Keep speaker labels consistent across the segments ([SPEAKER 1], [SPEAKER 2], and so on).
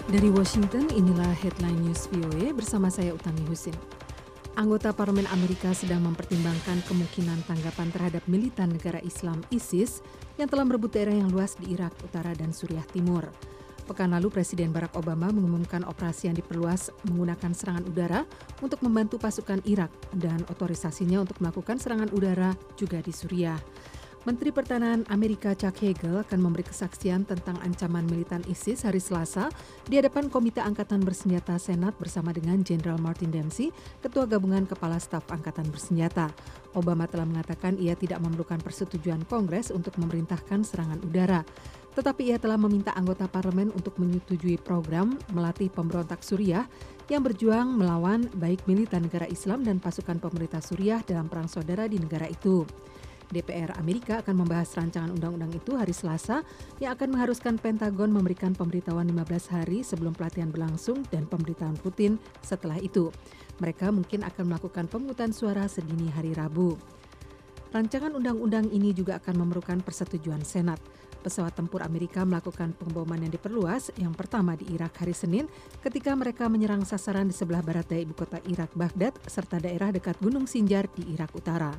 [SPEAKER 1] Dari Washington, inilah Headline News VOA bersama saya Utami Husin. Anggota Parlemen Amerika sedang mempertimbangkan kemungkinan tanggapan terhadap militan negara Islam ISIS yang telah merebut daerah yang luas di Irak Utara dan Suriah Timur. Pekan lalu Presiden Barack Obama mengumumkan operasi yang diperluas menggunakan serangan udara untuk membantu pasukan Irak dan otorisasinya untuk melakukan serangan udara juga di Suriah. Menteri Pertahanan Amerika Chuck Hagel akan memberi kesaksian tentang ancaman militan ISIS hari Selasa di hadapan Komite Angkatan Bersenjata Senat bersama dengan Jenderal Martin Dempsey, Ketua Gabungan Kepala Staf Angkatan Bersenjata. Obama telah mengatakan ia tidak memerlukan persetujuan Kongres untuk memerintahkan serangan udara. Tetapi ia telah meminta anggota parlemen untuk menyetujui program melatih pemberontak Suriah yang berjuang melawan baik militan negara Islam dan pasukan pemerintah Suriah dalam perang saudara di negara itu. DPR Amerika akan membahas rancangan undang-undang itu hari Selasa yang akan mengharuskan Pentagon memberikan pemberitahuan 15 hari sebelum pelatihan berlangsung dan pemberitahuan rutin setelah itu. Mereka mungkin akan melakukan pemungutan suara sedini hari Rabu. Rancangan undang-undang ini juga akan memerlukan persetujuan Senat. Pesawat tempur Amerika melakukan pemboman yang diperluas yang pertama di Irak hari Senin ketika mereka menyerang sasaran di sebelah barat dari ibu kota Irak, Baghdad, serta daerah dekat Gunung Sinjar di Irak Utara.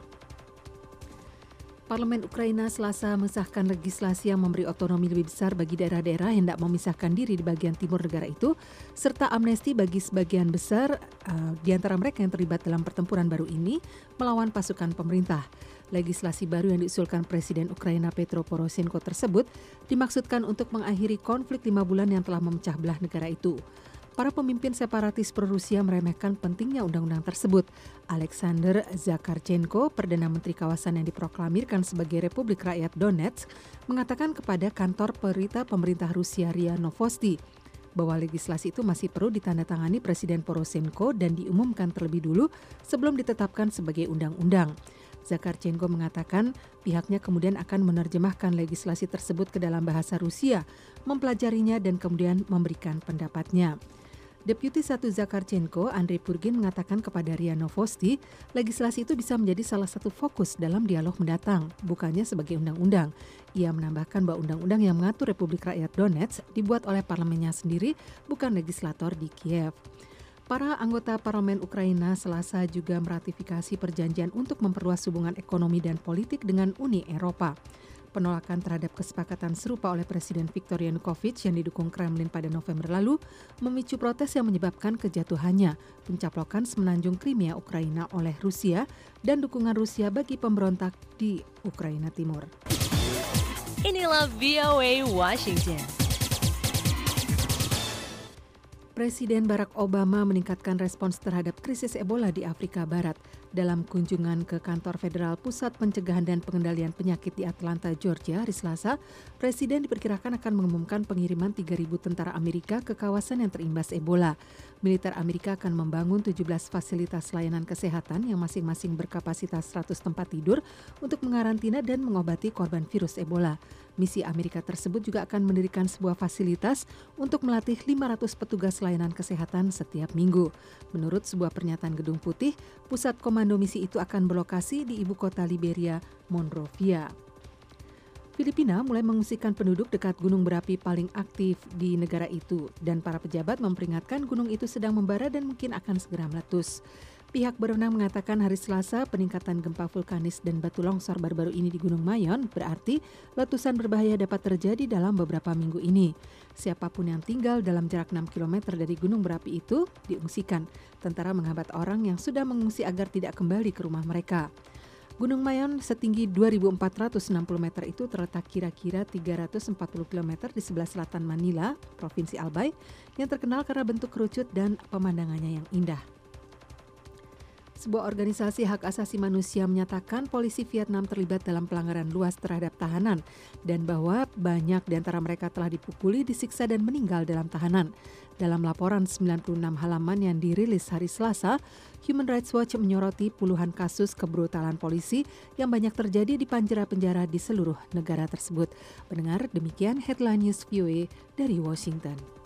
[SPEAKER 1] Parlemen Ukraina Selasa mengesahkan legislasi yang memberi otonomi lebih besar bagi daerah-daerah yang hendak memisahkan diri di bagian timur negara itu, serta amnesti bagi sebagian besar di antara mereka yang terlibat dalam pertempuran baru ini melawan pasukan pemerintah. Legislasi baru yang diusulkan Presiden Ukraina Petro Poroshenko tersebut dimaksudkan untuk mengakhiri konflik 5 bulan yang telah memecah belah negara itu. Para pemimpin separatis pro-Rusia meremehkan pentingnya undang-undang tersebut. Alexander Zakarchenko, Perdana Menteri kawasan yang diproklamirkan sebagai Republik Rakyat Donetsk, mengatakan kepada kantor berita pemerintah Rusia RIA Novosti bahwa legislasi itu masih perlu ditandatangani Presiden Poroshenko dan diumumkan terlebih dulu sebelum ditetapkan sebagai undang-undang. Zakarchenko mengatakan pihaknya kemudian akan menerjemahkan legislasi tersebut ke dalam bahasa Rusia, mempelajarinya dan kemudian memberikan pendapatnya. Deputi 1 Zakarchenko, Andrei Purgin, mengatakan kepada RIA Novosti, legislasi itu bisa menjadi salah satu fokus dalam dialog mendatang, bukannya sebagai undang-undang. Ia menambahkan bahwa undang-undang yang mengatur Republik Rakyat Donetsk dibuat oleh parlemennya sendiri, bukan legislator di Kiev. Para anggota parlemen Ukraina Selasa juga meratifikasi perjanjian untuk memperluas hubungan ekonomi dan politik dengan Uni Eropa. Penolakan terhadap kesepakatan serupa oleh Presiden Viktor Yanukovych yang didukung Kremlin pada November lalu memicu protes yang menyebabkan kejatuhannya pencaplokan semenanjung Crimea Ukraina oleh Rusia dan dukungan Rusia bagi pemberontak di Ukraina Timur.
[SPEAKER 2] Inilah VOA Washington.
[SPEAKER 1] Presiden Barack Obama meningkatkan respons terhadap krisis Ebola di Afrika Barat. Dalam kunjungan ke kantor Federal Pusat Pencegahan dan Pengendalian Penyakit di Atlanta, Georgia, hari Selasa, Presiden diperkirakan akan mengumumkan pengiriman 3.000 tentara Amerika ke kawasan yang terimbas Ebola. Militer Amerika akan membangun 17 fasilitas layanan kesehatan yang masing-masing berkapasitas 100 tempat tidur untuk mengarantina dan mengobati korban virus Ebola. Misi Amerika tersebut juga akan mendirikan sebuah fasilitas untuk melatih 500 petugas layanan kesehatan setiap minggu. Menurut sebuah pernyataan Gedung Putih, pusat komando misi itu akan berlokasi di ibu kota Liberia, Monrovia. Filipina mulai mengungsikan penduduk dekat gunung berapi paling aktif di negara itu dan para pejabat memperingatkan gunung itu sedang membara dan mungkin akan segera meletus. Pihak berwenang mengatakan hari Selasa peningkatan gempa vulkanis dan batu longsor baru-baru ini di Gunung Mayon berarti letusan berbahaya dapat terjadi dalam beberapa minggu ini. Siapapun yang tinggal dalam jarak 6 km dari gunung berapi itu diungsikan. Tentara menghambat orang yang sudah mengungsi agar tidak kembali ke rumah mereka. Gunung Mayon setinggi 2.460 meter itu terletak kira-kira 340 km di sebelah selatan Manila, Provinsi Albay, yang terkenal karena bentuk kerucut dan pemandangannya yang indah. Sebuah organisasi hak asasi manusia menyatakan polisi Vietnam terlibat dalam pelanggaran luas terhadap tahanan dan bahwa banyak di antara mereka telah dipukuli, disiksa dan meninggal dalam tahanan. Dalam laporan 96 halaman yang dirilis hari Selasa, Human Rights Watch menyoroti puluhan kasus kebrutalan polisi yang banyak terjadi di penjara-penjara di seluruh negara tersebut. Pendengar, demikian Headline News VOA dari Washington.